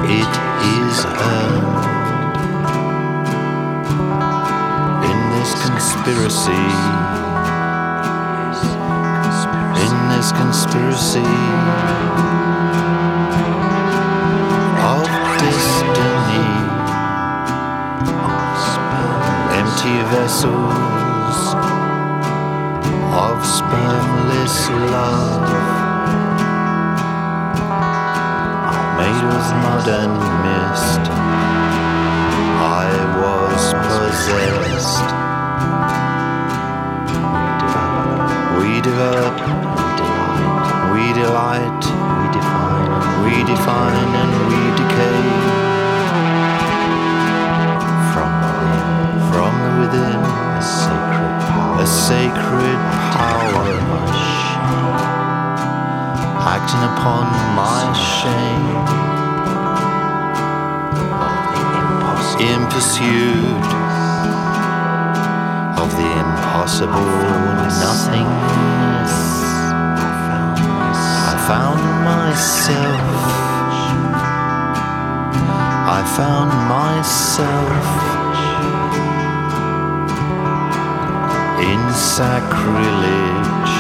it is earned in this conspiracy, in this conspiracy of destiny. Empty vessels of spermless love, made of mud and mist. I was possessed. We develop, we delight, we define and we decay. From the within, a sacred power, acting upon my shame, in pursuit of the impossible nothingness. I found myself. I found myself in sacrilege.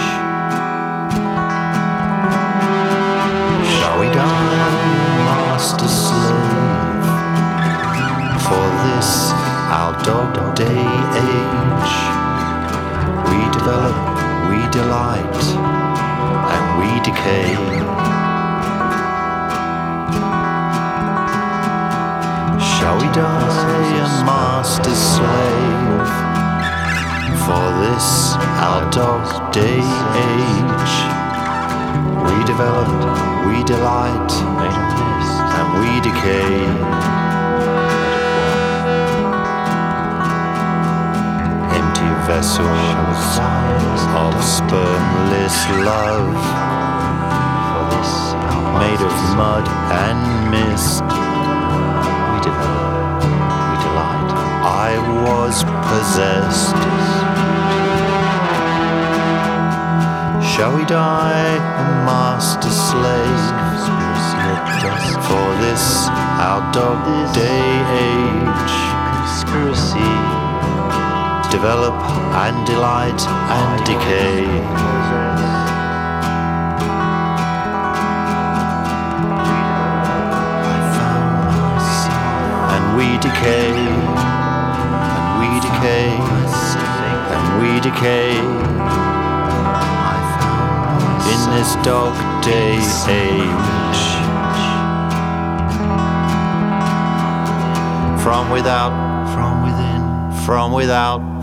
Shall we die, master slave, for this our dog day age? We develop, we delight, and we decay. Shall we die a master slave for this our dog day age? We develop, we delight, and we decay. Empty vessels of spermless love, made of mud and mist. We develop, we delight. I was possessed. Shall we die a master slave for this our dog day age? Conspiracy, develop and delight and decay. And we decay, and we decay, and we decay. In this dog day age, from without, from within, from without.